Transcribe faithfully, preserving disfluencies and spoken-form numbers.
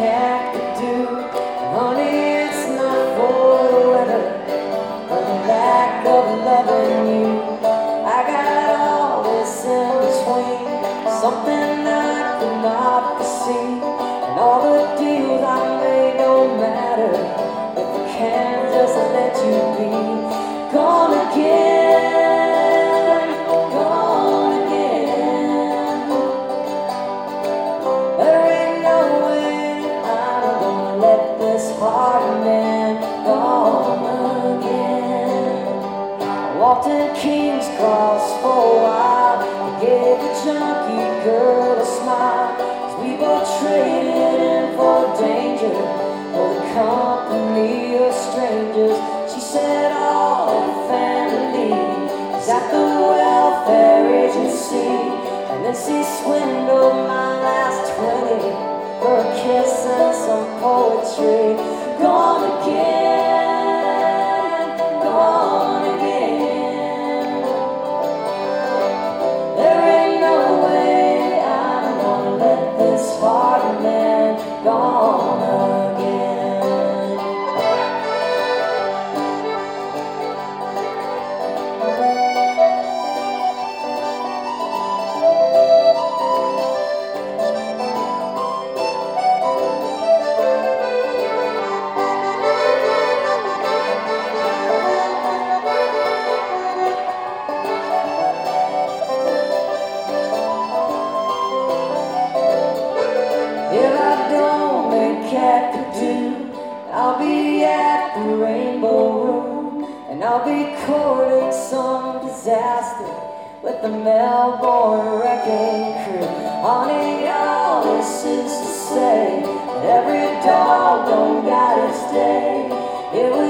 cat could do. Honey, it's not for the weather, but the lack of loving you. I got all this in between, something I could not foresee. And all the deals I made don't matter if I can't just let you be. Gone again, gone again. There ain't no way I'm gonna let this hard man gone again. I walked in King's Cross for a while, I gave the junkie girl a smile, 'cause we both traded in for danger, for the company of strangers. She said all the family is at the welfare agency, and then she swindled my last twenty for a kiss and some poetry. Gone again, gone again. There ain't no way I'm gonna let this hard man gone again. If I don't make cat could do, I'll be at the Rainbow Room, and I'll be courting some disaster with the Melbourne Wrecking Crew. Honey, all this is to say that every dog don't got its day. It was